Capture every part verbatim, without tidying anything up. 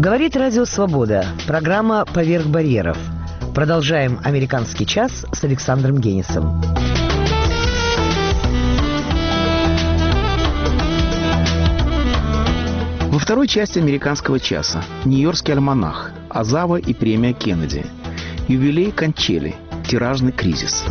Говорит Радио Свобода. Программа «Поверх барьеров». Продолжаем «Американский час» с Александром Генисом. Во второй части «Американского часа» Нью-Йоркский альманах, Азава и премия Кеннеди, юбилей Кончели, тиражный кризис.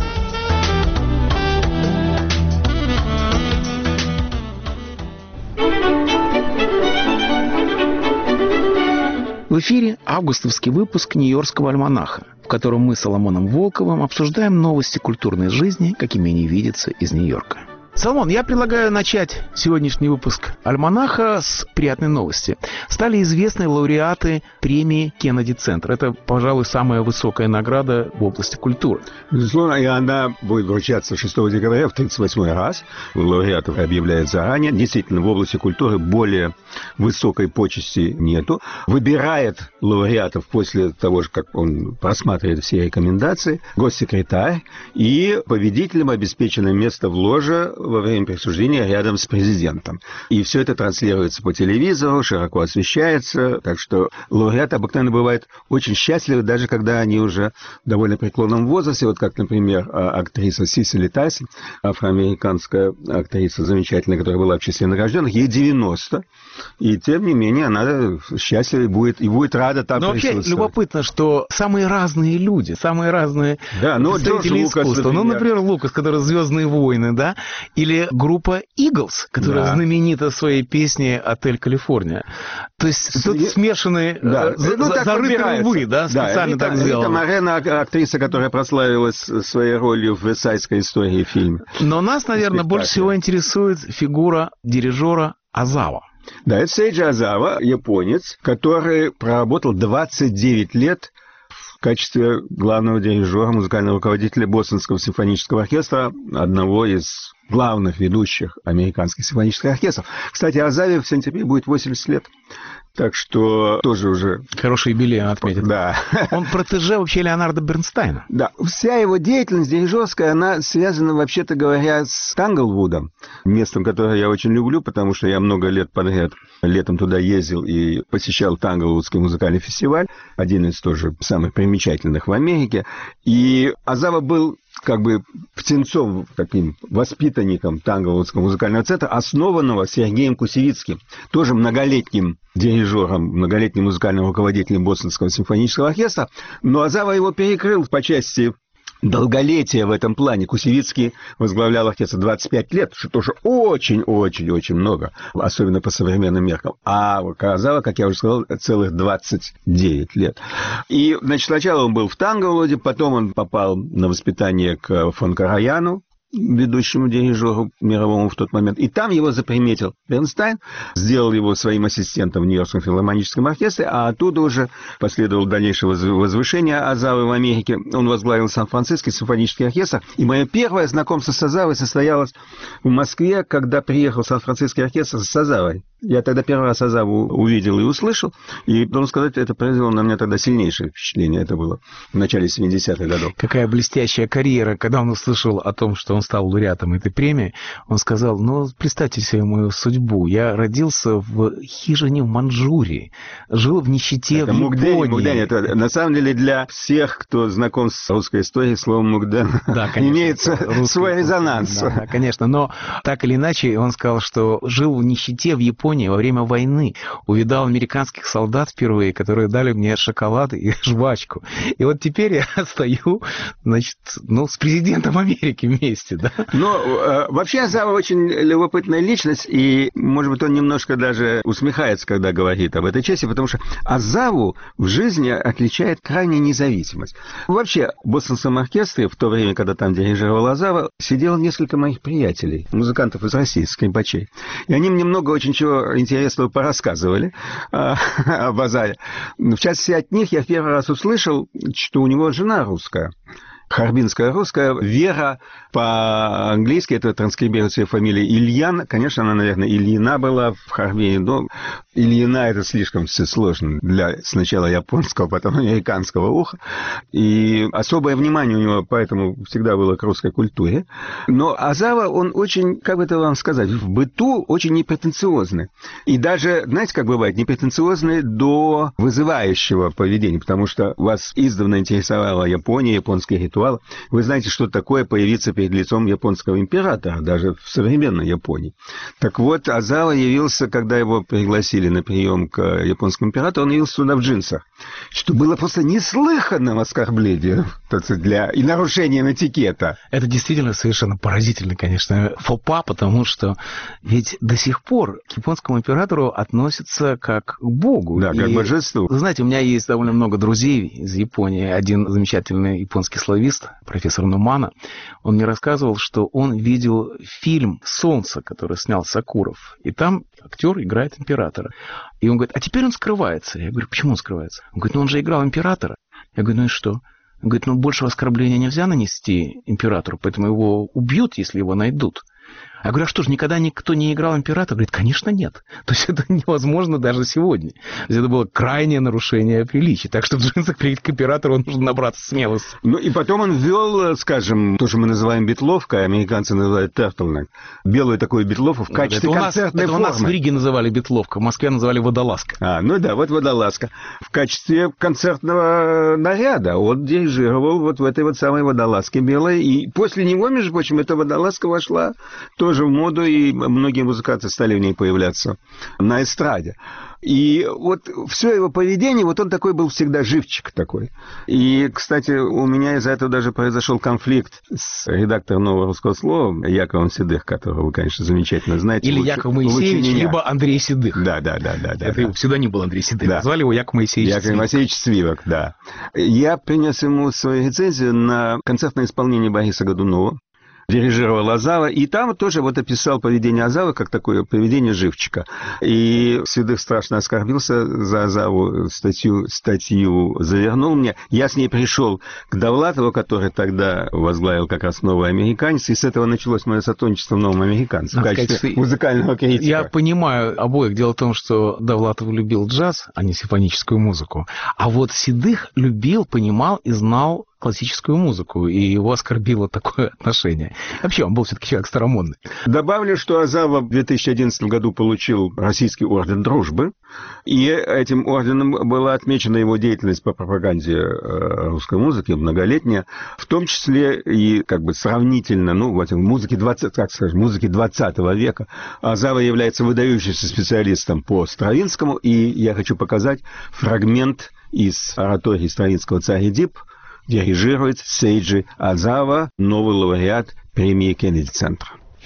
В эфире августовский выпуск Нью-Йоркского альманаха, в котором мы с Соломоном Волковым обсуждаем новости культурной жизни, какими они видятся из Нью-Йорка. Соломон, я предлагаю начать сегодняшний выпуск альманаха с приятной новости. Стали известны лауреаты премии Кеннеди-центр. Это, пожалуй, самая высокая награда в области культуры. Безусловно, и она будет вручаться шестого декабря в тридцать восьмой раз. Лауреатов объявляют заранее. Действительно, в области культуры более высокой почести нету. Выбирает лауреатов после того, как он просматривает все рекомендации, госсекретарь, и победителям обеспечено место в ложе во время присуждения рядом с президентом. И все это транслируется по телевизору, широко освещается, так что лауреаты обыкновенно бывают очень счастливы, даже когда они уже в довольно преклонном возрасте, вот как, например, актриса Сисили Тайсон, афроамериканская актриса замечательная, которая была в числе награжденных, ей девяносто, и тем не менее она счастлива и будет, и будет рада там Но присутствовать. вообще любопытно, что самые разные люди, самые разные да, ну, представители Джордж искусства. Лукас, ну, например, Лукас, который «Звездные войны», да, или группа Eagles, которая да. знаменита своей песней «Отель Калифорния». То есть С... тут смешанные да. за, ну, за, зарытые рвы, да, специально да, так Рита, сделано. Рита Морено, актриса, которая прославилась своей ролью в «Вестсайдской истории» фильме. Но нас, наверное, больше всего интересует фигура дирижера Азава. Да, это Сейджи Азава, японец, который проработал двадцать девять лет в качестве главного дирижера, музыкального руководителя Бостонского симфонического оркестра, одного из главных ведущих американских симфонических оркестров. Кстати, Азаве в сентябре будет восемьдесят лет. Так что тоже уже... Хороший юбилей он отметит. Да. Он протеже вообще Леонардо Бернстайна. Да. Вся его деятельность дирижерская, она связана, вообще-то говоря, с Танглвудом, местом, которое я очень люблю, потому что я много лет подряд летом туда ездил и посещал Танглвудский музыкальный фестиваль, один из тоже самых примечательных в Америке. И Азава был как бы птенцом, таким воспитанником Танглвудского музыкального центра, основанного Сергеем Кусевицким, тоже многолетним дирижером, многолетним музыкальным руководителем Бостонского симфонического оркестра. Но Азава его перекрыл по части долголетия в этом плане. Кусевицкий возглавлял оркестр двадцать пять лет, что тоже очень-очень-очень много, особенно по современным меркам. А Азава, как я уже сказал, целых двадцать девять лет. И, значит, сначала он был в Танглвуде, потом он попал на воспитание к фон Караяну, ведущему дирижеру мировому в тот момент. И там его заприметил Бернстайн, сделал его своим ассистентом в Нью-Йоркском филармоническом оркестре, а оттуда уже последовало дальнейшее возвышение Азавы в Америке. Он возглавил Сан-Франциский симфонический оркестр. И мое первое знакомство с Азавой состоялось в Москве, когда приехал Сан-Франциский оркестр с Азавой. Я тогда первый раз Азаву увидел и услышал, и, должен сказать, это произвело на меня тогда сильнейшее впечатление. Это было в начале семидесятых годов. Какая блестящая карьера. Когда он услышал о том, что он стал лауреатом этой премии, он сказал: ну, представьте себе мою судьбу. Я родился в хижине в Манчжурии, жил в нищете это в Мукден, Японии. Мукден, это, на самом деле, для всех, кто знаком с русской историей, слово Мукден да, имеется русский, свой резонанс. Да, да, конечно, но так или иначе он сказал, что жил в нищете в Японии во время войны, увидал американских солдат впервые, которые дали мне шоколад и жвачку. И вот теперь я стою, значит, ну, с президентом Америки вместе, да? Но э, вообще Азава очень любопытная личность, и, может быть, он немножко даже усмехается, когда говорит об этой чести, потому что Азаву в жизни отличает крайняя независимость. Вообще, в Бостонском оркестре, в то время, когда там дирижировал Азава, сидело несколько моих приятелей, музыкантов из России, скрипачей. И они мне много очень чего интересного порассказывали а, об Азаве. В частности, от них я в первый раз услышал, что у него жена русская. Харбинская русская. Вера по-английски, это транскрибируется фамилия Ильян. Конечно, она, наверное, Ильина была в Харбине, но Ильина это слишком все сложно для сначала японского, потом американского уха. И особое внимание у него поэтому всегда было к русской культуре. Но Азава, он очень, как бы это вам сказать, в быту очень непретенциозный. И даже, знаете, как бывает, непретенциозный до вызывающего поведения, потому что вас издавна интересовала Япония, японские ритуалы. Вы знаете, что такое появиться перед лицом японского императора, даже в современной Японии. Так вот, Азава явился, когда его пригласили на прием к японскому императору, он явился сюда в джинсах, что было просто неслыханным оскорблением для... и нарушением этикета. Это действительно совершенно поразительно, конечно, фопа, потому что ведь до сих пор к японскому императору относятся как к богу. Да, как к божеству. Вы знаете, у меня есть довольно много друзей из Японии. Один замечательный японский славист, профессор Нумана, он мне рассказывал, что он видел фильм «Солнце», который снял Сакуров, и там актер играет императора. И он говорит, а теперь он скрывается. Я говорю, почему он скрывается? Он говорит, ну он же играл императора. Я говорю, ну и что? Он говорит, ну большего оскорбления нельзя нанести императору, поэтому его убьют, если его найдут. Я говорю, а что ж, никогда никто не играл императора? Говорит, конечно, нет. То есть это невозможно даже сегодня. То есть это было крайнее нарушение приличий. Так что в джинсах перейти к императору нужно набраться смелости. Ну и потом он ввел, скажем, то, что мы называем битловкой, американцы называют turtleneck, белую такую битловку в качестве это концертной это формы. Это у нас в Риге называли битловка, в Москве называли водолазка. А, ну да, вот водолазка. В качестве концертного наряда он дирижировал вот в этой вот самой водолазке белой. И после него, между прочим, эта водолазка вошла тоже в моду, и многие музыканты стали в ней появляться на эстраде. И вот все его поведение, вот он такой был всегда живчик такой. И, кстати, у меня из-за этого даже произошел конфликт с редактором «Нового русского слова» Яковом Седых, которого вы, конечно, замечательно знаете. Или лучше, Яков Моисеевич, либо Андрей Седых. Да, да, да, да. Это да. псевдоним был Андрей Седых. Да. Назвали его Яков Моисеевич Яков Цвивок. Моисеевич Цвивок, да. Я принес ему свою рецензию на концертное исполнение Бориса Годунова. Дирижировал Азава, и там тоже вот описал поведение Азавы как такое поведение живчика. И Седых страшно оскорбился за Азаву, статью, статью завернул мне. Я с ней пришел к Довлатову, который тогда возглавил как раз «Новый американец», и с этого началось мое сотрудничество в «Новом американце» в качестве сказать, музыкального критика. Я понимаю обоих. Дело в том, что Довлатов любил джаз, а не симфоническую музыку. А вот Седых любил, понимал и знал классическую музыку, и его оскорбило такое отношение. Вообще, он был все-таки человек старомодный. Добавлю, что Азава в две тысячи одиннадцатом году получил Российский орден дружбы, и этим орденом была отмечена его деятельность по пропаганде русской музыки, многолетняя, в том числе и как бы сравнительно, ну, в музыке двадцатого, как скажем, музыке двадцатого века. Азава является выдающимся специалистом по Стравинскому, и я хочу показать фрагмент из оратории Стравинского «Царь Эдип». Дирижирует Сейджи Азава, новый лауреат премии Кеннеди-центра.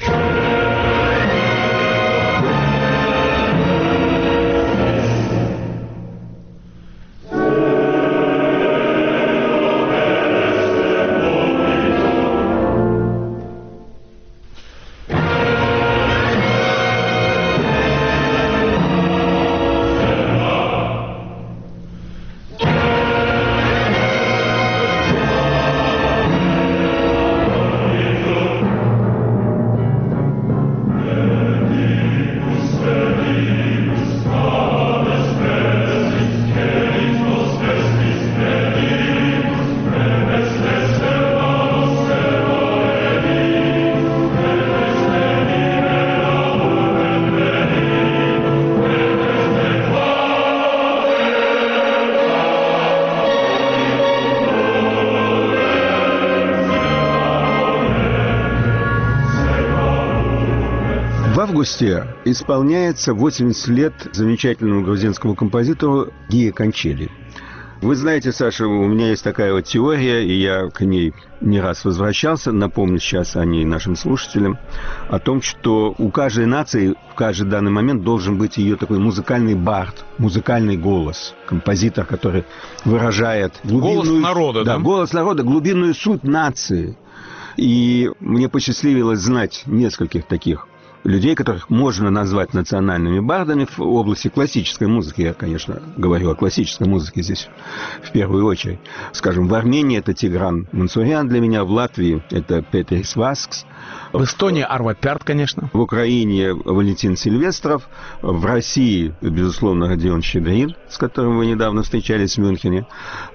В августе исполняется восемьдесят лет замечательному грузинскому композитору Гия Кончели. Вы знаете, Саша, у меня есть такая вот теория, и я к ней не раз возвращался, напомню сейчас о ней нашим слушателям, о том, что у каждой нации в каждый данный момент должен быть ее такой музыкальный бард, музыкальный голос, композитор, который выражает глубинную... Голос народа, да? Да, голос народа, глубинную суть нации. И мне посчастливилось знать нескольких таких людей, которых можно назвать национальными бардами в области классической музыки. Я, конечно, говорю о классической музыке здесь в первую очередь. Скажем, в Армении это Тигран Мансурян для меня, в Латвии это Петрис Васкс. В Эстонии Арво Пярт, конечно. В Украине Валентин Сильвестров. В России, безусловно, Родион Щедрин, с которым вы недавно встречались в Мюнхене.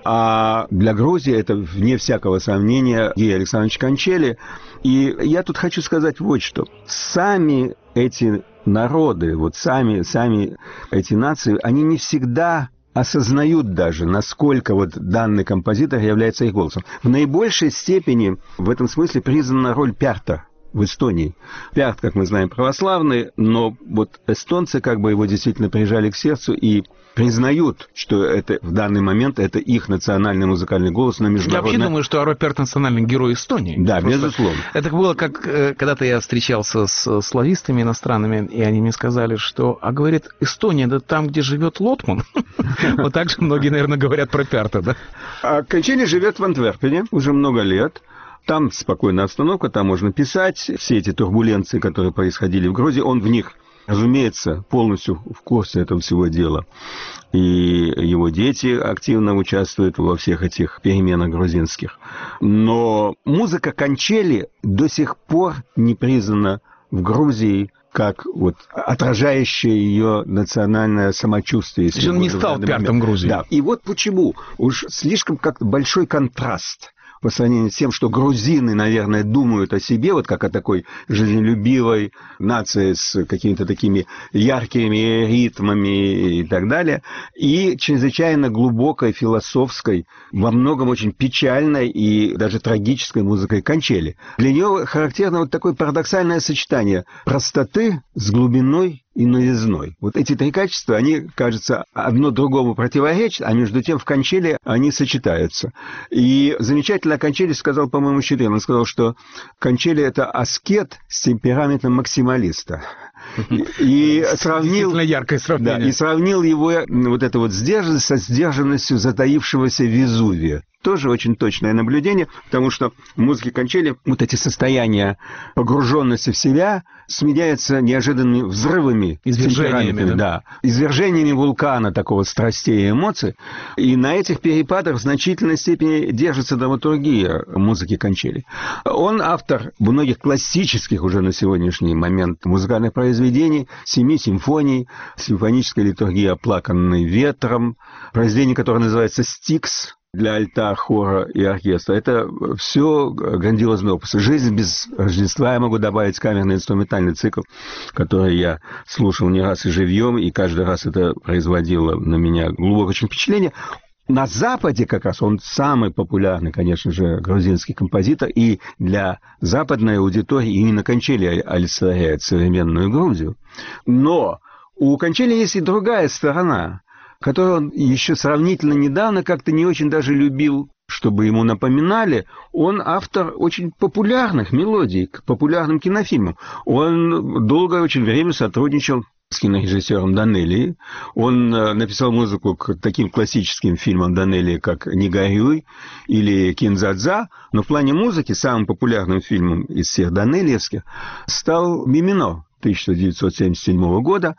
А для Грузии это, вне всякого сомнения, Георгий Александрович Кончели. И я тут хочу сказать вот что. Сами эти народы, вот сами, сами эти нации, они не всегда осознают даже, насколько вот данный композитор является их голосом. В наибольшей степени в этом смысле признана роль Пярта в Эстонии. Пярт, как мы знаем, православный, но вот эстонцы как бы его действительно прижали к сердцу и признают, что это в данный момент это их национальный музыкальный голос на международной... Я вообще думаю, что Арво Пярт национальный герой Эстонии. Да, Просто безусловно. Это было как когда-то я встречался с славистами иностранными, и они мне сказали, что, а говорит, Эстония, это там, где живет Лотман. Вот так же многие, наверное, говорят про Пярта, да? А Кончели живет в Антверпене уже много лет. Там спокойная обстановка, там можно писать. Все эти турбуленции, которые происходили в Грузии, он в них, разумеется, полностью в курсе этого всего дела. И его дети активно участвуют во всех этих переменах грузинских. Но музыка Кончели до сих пор не признана в Грузии как вот отражающее ее национальное самочувствие. То есть он не стал Пяртом Грузии. Да. И вот почему. Уж слишком как-то большой контраст по сравнению с тем, что грузины, наверное, думают о себе, вот как о такой жизнелюбивой нации с какими-то такими яркими ритмами и так далее, и чрезвычайно глубокой, философской, во многом очень печальной и даже трагической музыкой Кончели. Для нее характерно вот такое парадоксальное сочетание простоты с глубиной и новизной. Вот эти три качества, они, кажется, одно другому противоречат, а между тем в Кончели они сочетаются. И замечательно Кончели сказал, по-моему, Щедрин, он сказал, что Кончели — это аскет с темпераментом максималиста. И, и сравнил, яркое сравнение. Да, и сравнил его вот эту вот сдержанность со сдержанностью затаившегося Везувия. Тоже очень точное наблюдение, потому что в музыке Кончели вот эти состояния погруженности в себя сменяются неожиданными взрывами, извержениями, да? Да, извержениями вулкана такого страстей и эмоций. И на этих перепадах в значительной степени держится драматургия музыки Кончели. Он автор многих классических уже на сегодняшний момент музыкальных произведений, семи симфоний, симфонической литургии «Оплаканной ветром», произведение, которое называется «Стикс», для альта, хора и оркестра. Это все грандиозные опусы. «Жизнь без Рождества», я могу добавить, камерный инструментальный цикл, который я слушал не раз и живьем, и каждый раз это производило на меня глубокое очень впечатление. На Западе как раз он самый популярный, конечно же, грузинский композитор, и для западной аудитории именно Кончели олицетворяет современную Грузию. Но у Кончели есть и другая сторона, которую он еще сравнительно недавно как-то не очень даже любил, чтобы ему напоминали. Он автор очень популярных мелодий к популярным кинофильмам. Он долгое очень время сотрудничал с кинорежиссером Данелии. Он написал музыку к таким классическим фильмам Данелии, как «Не горюй» или «Кинзадза», но в плане музыки самым популярным фильмом из всех данелиевских стал «Мимино» тысяча девятьсот семьдесят седьмого года,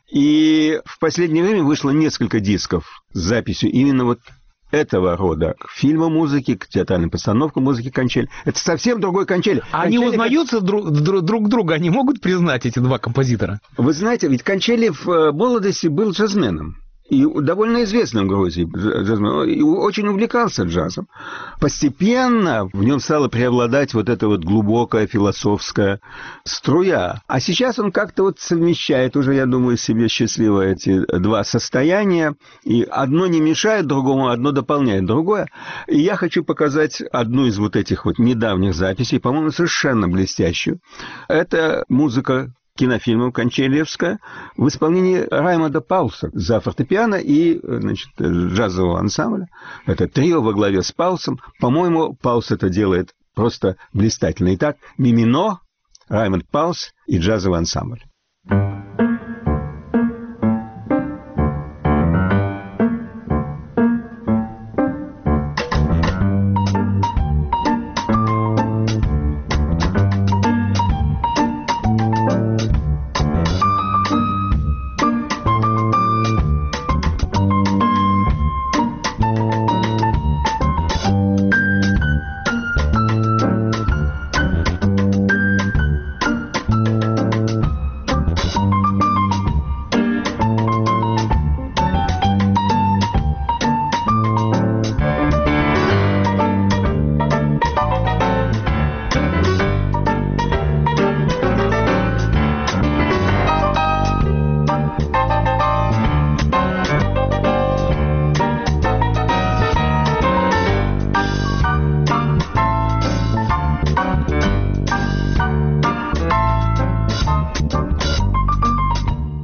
и в последнее время вышло несколько дисков с записью именно вот этого рода к фильму музыки, к театральным постановкам музыки Кончели. Это совсем другой Кончели. А они Кончели узнаются как... друг, друг друга, они могут признать, эти два композитора? Вы знаете, ведь Кончели в молодости был джазменом. И довольно известным в Грузии джазменом. И очень увлекался джазом. Постепенно в нем стала преобладать вот эта вот глубокая философская струя. А сейчас он как-то вот совмещает уже, я думаю, себе счастливо эти два состояния. И одно не мешает другому, одно дополняет другое. И я хочу показать одну из вот этих вот недавних записей, по-моему, совершенно блестящую. Это музыка кинофильмов Кончелиевская в исполнении Раймонда Паулса за фортепиано и, значит, джазового ансамбля. Это трио во главе с Паулсом. По-моему, Паулс это делает просто блистательно. Итак, Мимино, Раймонд Паулс и джазовый ансамбль.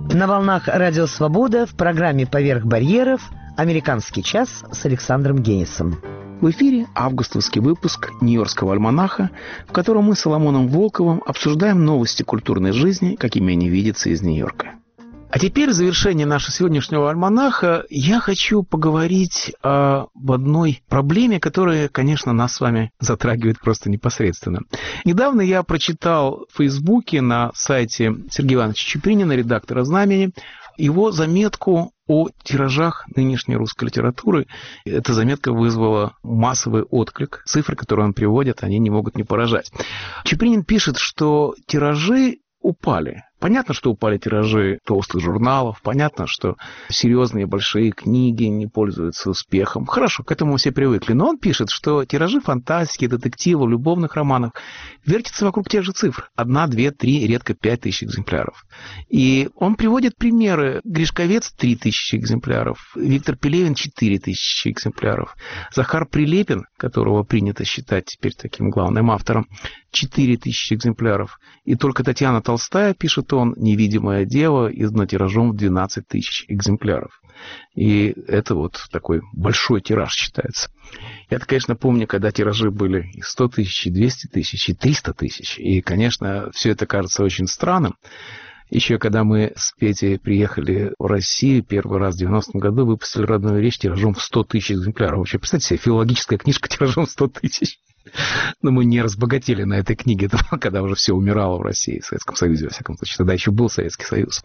На волнах «Радио Свобода» в программе «Поверх барьеров» «Американский час» с Александром Генисом. В эфире августовский выпуск Нью-Йоркского альманаха, в котором мы с Соломоном Волковым обсуждаем новости культурной жизни, какими они видятся из Нью-Йорка. А теперь в завершение нашего сегодняшнего альманаха я хочу поговорить об одной проблеме, которая, конечно, нас с вами затрагивает просто непосредственно. Недавно я прочитал в Фейсбуке на сайте Сергея Ивановича Чупринина, редактора «Знамени», его заметку о тиражах нынешней русской литературы. Эта заметка вызвала массовый отклик. Цифры, которые он приводит, они не могут не поражать. Чупринин пишет, что тиражи упали. Понятно, что упали тиражи толстых журналов, понятно, что серьезные большие книги не пользуются успехом. Хорошо, к этому все привыкли. Но он пишет, что тиражи фантастики, детективов, любовных романов вертятся вокруг тех же цифр. Одна, две, три, редко пять тысяч экземпляров. И он приводит примеры. Гришковец – три тысячи экземпляров, Виктор Пелевин – четыре тысячи экземпляров, Захар Прилепин, которого принято считать теперь таким главным автором, четыре тысячи экземпляров. И только Татьяна Толстая, пишет он, «Невидимое дело» издано тиражом в двенадцать тысяч экземпляров. И это вот такой большой тираж считается. Я-то, конечно, помню, когда тиражи были и сто тысяч, и двести тысяч, и триста тысяч. И, конечно, все это кажется очень странным. Еще когда мы с Петей приехали в Россию первый раз в девяностом году, выпустили «Родную речь» тиражом в сто тысяч экземпляров. Вообще, представьте себе, филологическая книжка тиражом в сто тысяч. Но мы не разбогатели на этой книге, это было, когда уже все умирало в России, в Советском Союзе, во всяком случае. Тогда еще был Советский Союз.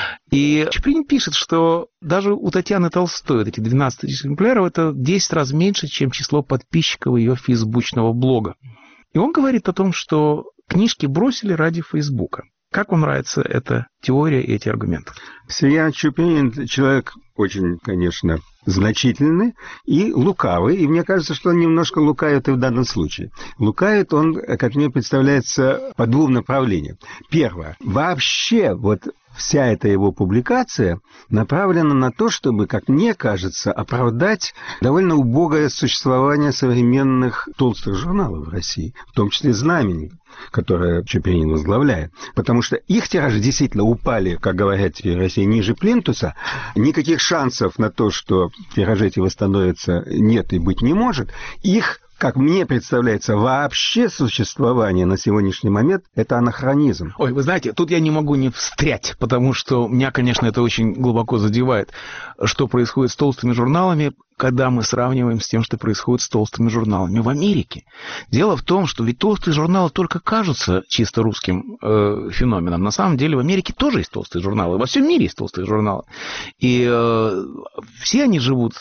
И Чупринин пишет, что даже у Татьяны Толстой эти двенадцать тысяч экземпляров – это десять раз меньше, чем число подписчиков ее фейсбучного блога. И он говорит о том, что книжки бросили ради Фейсбука. Как вам нравится эта теория и эти аргументы? Сергей Чупринин человек очень, конечно, значительный и лукавый. И мне кажется, что он немножко лукавит и в данном случае. Лукавит он, как мне представляется, по двум направлениям. Первое. Вообще, вот вся эта его публикация направлена на то, чтобы, как мне кажется, оправдать довольно убогое существование современных толстых журналов в России, в том числе «Знамени», которое Чупринин возглавляет. Потому что их тиражи действительно упали, как говорят теперь в России, ниже плинтуса. Никаких шансов на то, что тиражи эти восстановятся, нет и быть не может. Их, как мне представляется, вообще существование на сегодняшний момент – это анахронизм. Ой, вы знаете, тут я не могу не встрять, потому что меня, конечно, это очень глубоко задевает, что происходит с толстыми журналами, когда мы сравниваем с тем, что происходит с толстыми журналами в Америке. Дело в том, что ведь толстые журналы только кажутся чисто русским э, феноменом. На самом деле в Америке тоже есть толстые журналы, во всем мире есть толстые журналы. И э, все они живут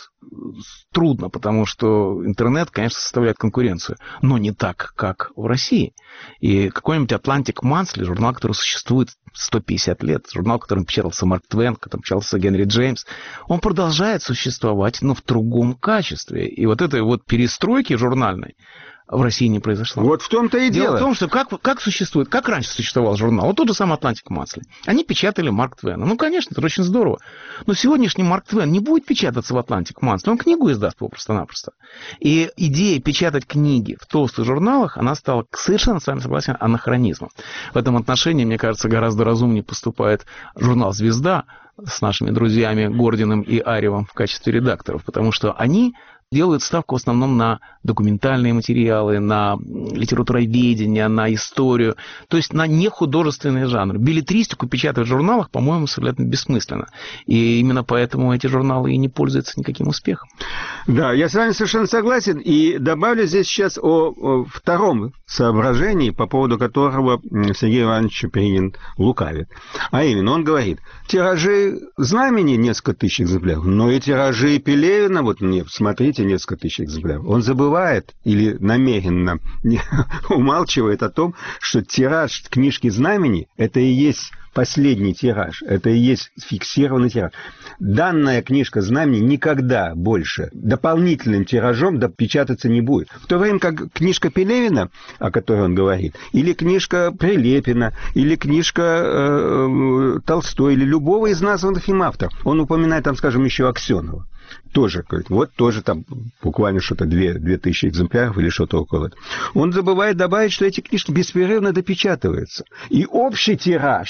трудно, потому что интернет, конечно, составляет конкуренцию, но не так, как в России. И какой-нибудь Atlantic Monthly, журнал, который существует сто пятьдесят лет, журнал, в котором печатался Марк Твен, в котором печатался Генри Джеймс, он продолжает существовать, но в другом качестве. И вот этой вот перестройки журнальной в России не произошло. Вот в том-то и дело. Дело в том, что как, как существует, как раньше существовал журнал, вот тот же самый Atlantic Monthly. Они печатали Марк Твена. Ну, конечно, это очень здорово. Но сегодняшний Марк Твен не будет печататься в Atlantic Monthly, он книгу издаст просто-напросто. И идея печатать книги в толстых журналах, она стала, совершенно с вами согласен, анахронизмом. В этом отношении, мне кажется, гораздо разумнее поступает журнал «Звезда» с нашими друзьями Гординым и Аревым в качестве редакторов, потому что они делают ставку в основном на документальные материалы, на литературоведение, на историю, то есть на нехудожественный жанр. Беллетристику печатать в журналах, по-моему, совершенно бессмысленно. И именно поэтому эти журналы и не пользуются никаким успехом. Да, я с вами совершенно согласен. И добавлю здесь сейчас о, о втором соображении, по поводу которого Сергей Иванович Чупринин лукавит. А именно, он говорит, тиражи «Знамени» несколько тысяч экземпляров, но и тиражи Пелевина, вот мне, смотрите, несколько тысяч экземпляров. Он забывает или намеренно умалчивает о том, что тираж книжки «Знамени» — это и есть последний тираж, это и есть фиксированный тираж. Данная книжка «Знамени» никогда больше дополнительным тиражом печататься не будет. В то время как книжка Пелевина, о которой он говорит, или книжка Прилепина, или книжка э, Толстой, или любого из названных им авторов, он упоминает там, скажем, еще Аксенова. Тоже, говорит, вот тоже там буквально что-то две, две тысячи экземпляров или что-то около этого. Он забывает добавить, что эти книжки беспрерывно допечатываются. И общий тираж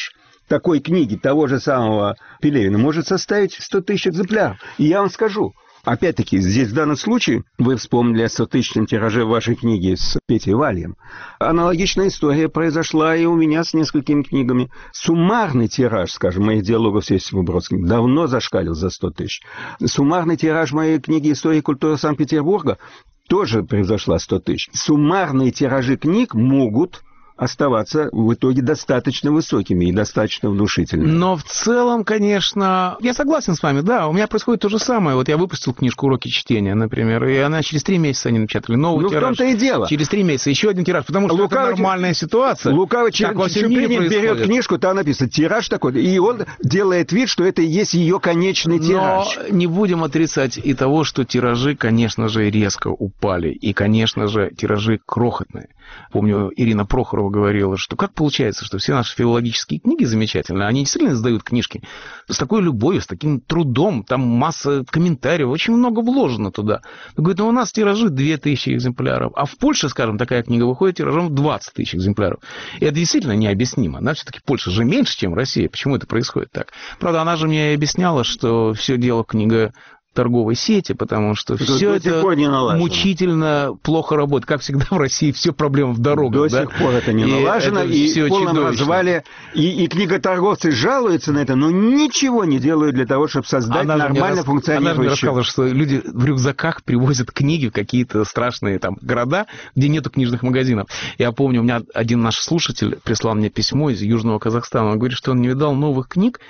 такой книги того же самого Пелевина может составить сто тысяч экземпляров. И я вам скажу, опять-таки, здесь в данном случае вы вспомнили о стотысячном тираже вашей книги с Петей Вальем. Аналогичная история произошла и у меня с несколькими книгами. Суммарный тираж, скажем, моих диалогов с Иосифом Бродским давно зашкалил за сто тысяч. Суммарный тираж моей книги «История и культура Санкт-Петербурга» тоже превзошла сто тысяч. Суммарные тиражи книг могут оставаться в итоге достаточно высокими и достаточно внушительными. Но в целом, конечно, я согласен с вами, да, у меня происходит то же самое. Вот я выпустил книжку «Уроки чтения», например, и она через три месяца они напечатали новый ну, тираж. в том-то и дело. Через три месяца еще один тираж, потому что Лукавый, это нормальная ситуация. Лукавый Чупринин берет книжку, там написано «Тираж такой», и он делает вид, что это и есть ее конечный тираж. Но не будем отрицать и того, что тиражи, конечно же, резко упали, и, конечно же, тиражи крохотные. Помню, Ирина Прохорова говорила, что как получается, что все наши филологические книги замечательные, они действительно издают книжки с такой любовью, с таким трудом, там масса комментариев, очень много вложено туда. Он говорит, ну у нас тиражи две тысячи экземпляров, а в Польше, скажем, такая книга выходит тиражом двадцать тысяч экземпляров. И это действительно необъяснимо. Да? Все-таки Польша же меньше, чем Россия. Почему это происходит так? Правда, она же мне объясняла, что все дело в книге торговой сети, потому что это все это мучительно плохо работает. Как всегда в России все проблемы в дорогах. До да? сих пор это не налажено, и, и в полном развале. И, и книготорговцы жалуются на это, но ничего не делают для того, чтобы создать она нормально функционирующую. Она же мне рассказывала, что люди в рюкзаках привозят книги в какие-то страшные там города, где нету книжных магазинов. Я помню, у меня один наш слушатель прислал мне письмо из Южного Казахстана. Он говорит, что он не видал новых книг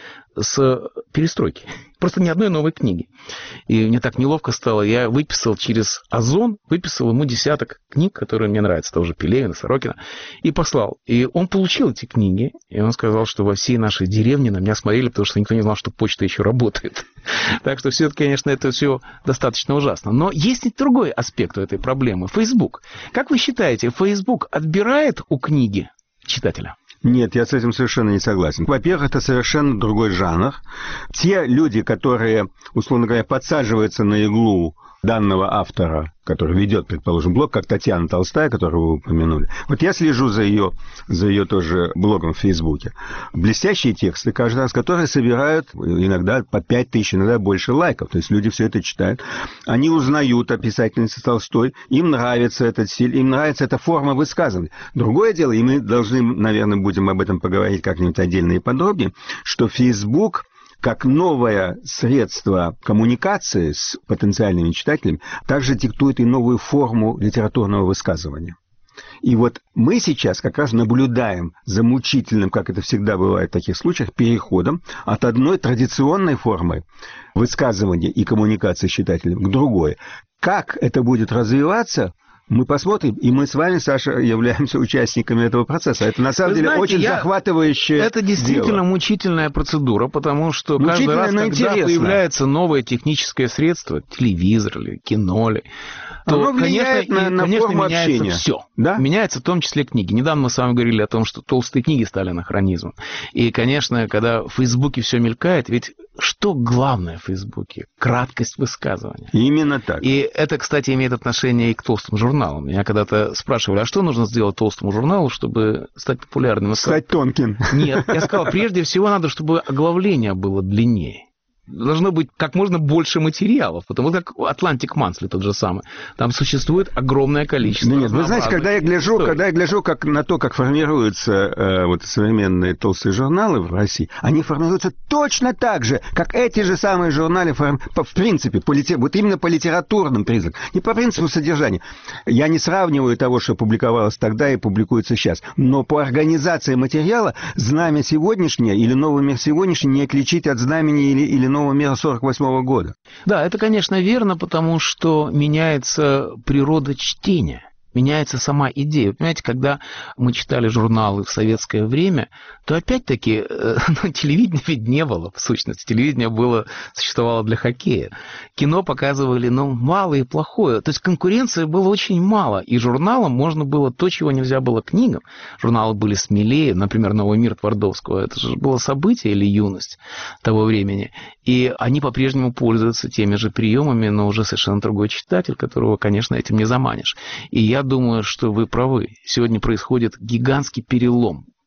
с перестройки. Просто ни одной новой книги. И мне так неловко стало. Я выписал через Озон, выписал ему десяток книг, которые мне нравятся, того же Пелевина, Сорокина, и послал. И он получил эти книги, и он сказал, что во всей нашей деревне на меня смотрели, потому что никто не знал, что почта еще работает. Так что все-таки, конечно, это все достаточно ужасно. Но есть и другой аспект у этой проблемы. Facebook. Как вы считаете, Facebook отбирает у книги читателя? Нет, я с этим совершенно не согласен. Во-первых, это совершенно другой жанр. Те люди, которые, условно говоря, подсаживаются на иглу данного автора, который ведет, предположим, блог, как Татьяна Толстая, которую вы упомянули. Вот я слежу за ее, за ее тоже блогом в Фейсбуке. Блестящие тексты каждый раз, которые собирают иногда по пять тысяч, иногда больше лайков. То есть люди все это читают. Они узнают о писательнице Толстой, им нравится этот стиль, им нравится эта форма высказывания. Другое дело, и мы должны, наверное, будем об этом поговорить как-нибудь отдельно и подробнее, что Фейсбук как новое средство коммуникации с потенциальными читателями, также диктует и новую форму литературного высказывания. И вот мы сейчас как раз наблюдаем за мучительным, как это всегда бывает в таких случаях, переходом от одной традиционной формы высказывания и коммуникации с читателем к другой. Как это будет развиваться, мы посмотрим, и мы с вами, Саша, являемся участниками этого процесса. Это, на самом Вы деле, знаете, очень я... захватывающее Это действительно дело. мучительная процедура, потому что каждый раз, когда интересно. появляется новое техническое средство, телевизор или кино, ли, то, Оно влияет конечно, на, на конечно форму меняется общения. все. Да? Меняется в том числе книги. Недавно мы с вами говорили о том, что толстые книги стали анахронизмом. И, конечно, когда в Фейсбуке все мелькает, ведь что главное в Фейсбуке? Краткость высказывания. Именно так. И это, кстати, имеет отношение и к толстым журналам. Меня когда-то спрашивали, а что нужно сделать толстому журналу, чтобы стать популярным? Стать тонким. Нет, я сказал, прежде всего надо, чтобы оглавление было длиннее. Должно быть как можно больше материалов, потому как Atlantic Monthly тот же самый. Там существует огромное количество. Да нет, вы знаете, когда я гляжу, историй. когда я гляжу как на то, как формируются э, вот современные толстые журналы в России, они формируются точно так же, как эти же самые журналы форм... по, в принципе, по литер... вот именно по литературным признакам, не по принципу содержания. Я не сравниваю того, что публиковалось тогда и публикуется сейчас, но по организации материала знамя сегодняшнее или новый мир сегодняшний не отличить от знамени или, или нового мира сорок восьмого года. Да, это, конечно, верно, потому что меняется природа чтения. Меняется сама идея. Вы понимаете, когда мы читали журналы в советское время, то опять-таки ну, телевидения ведь не было, в сущности. Телевидение было, существовало для хоккея. Кино показывали, ну, мало и плохое. То есть конкуренции было очень мало. И журналам можно было то, чего нельзя было книгам. Журналы были смелее. Например, «Новый мир» Твардовского. Это же было событие или юность того времени. И они по-прежнему пользуются теми же приемами, но уже совершенно другой читатель, которого, конечно, этим не заманишь. И я думаю, что вы правы. Сегодня происходит гигантский перелом.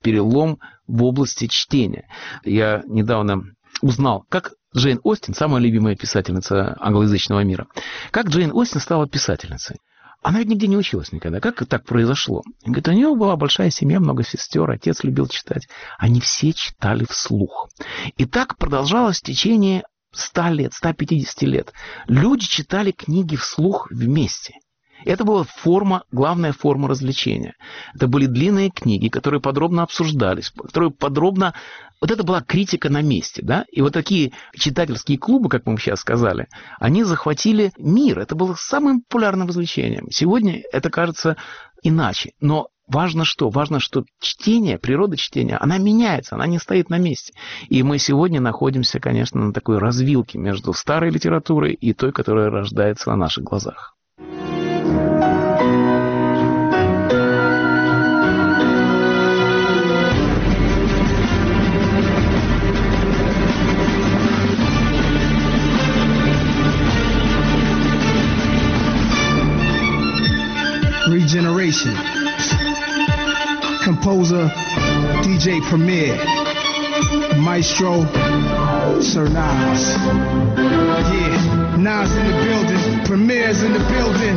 перелом в области чтения. Я недавно узнал, как Джейн Остин, самая любимая писательница англоязычного мира, как Джейн Остин стала писательницей. Она ведь нигде не училась никогда. Как так произошло? Говорит, у нее была большая семья, много сестер, отец любил читать. Они все читали вслух. И так продолжалось в течение ста лет, ста пятидесяти лет. Люди читали книги вслух вместе. Это была форма, главная форма развлечения. Это были длинные книги, которые подробно обсуждались, которые подробно... Вот это была критика на месте, да? И вот такие читательские клубы, как мы сейчас сказали, они захватили мир. Это было самым популярным развлечением. Сегодня это кажется иначе. Но важно что? Важно, что чтение, природа чтения, она меняется, она не стоит на месте. И мы сегодня находимся, конечно, на такой развилке между старой литературой и той, которая рождается на наших глазах. Regeneration. Composer, D J Premier, Maestro, Sir Nas. Yeah, Nas in the building, Premier's in the building.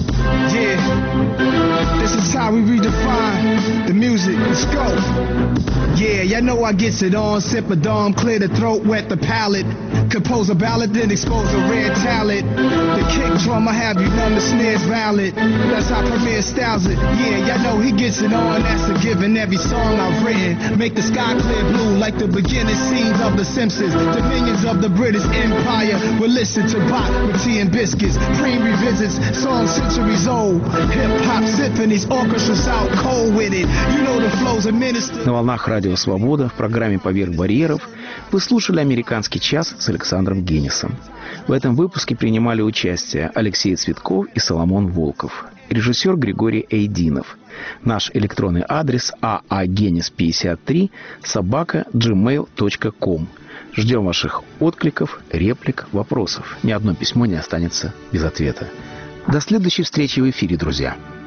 Yeah, this is how we redefine the music. Let's go. Yeah, y'all know I gets it on. Sip a dome, clear the throat, wet the palate. Compose a ballad, then expose a rare talent. The kick drum, I have you numb, the snare's valid. That's how Premier styles it. Yeah, y'all know he gets it on. That's a given. Every song I've written make the sky clear blue like the beginning scenes of The Simpsons. Dominions of the British Empire will listen to Bach with tea and biscuits. Cream revisits songs centuries old. Hip hop symphonies, orchestras out cold with it. You know the flows of ministers. На волнах Радио Свобода в программе «Поверх барьеров» вы слушали «Американский час» с Александром Генисом. В этом выпуске принимали участие Алексей Цветков и Соломон Волков, режиссер Григорий Эйдинов. Наш электронный адрес а а генис пятьдесят три собака джимейл точка ком. Ждем ваших откликов, реплик, вопросов. Ни одно письмо не останется без ответа. До следующей встречи в эфире, друзья.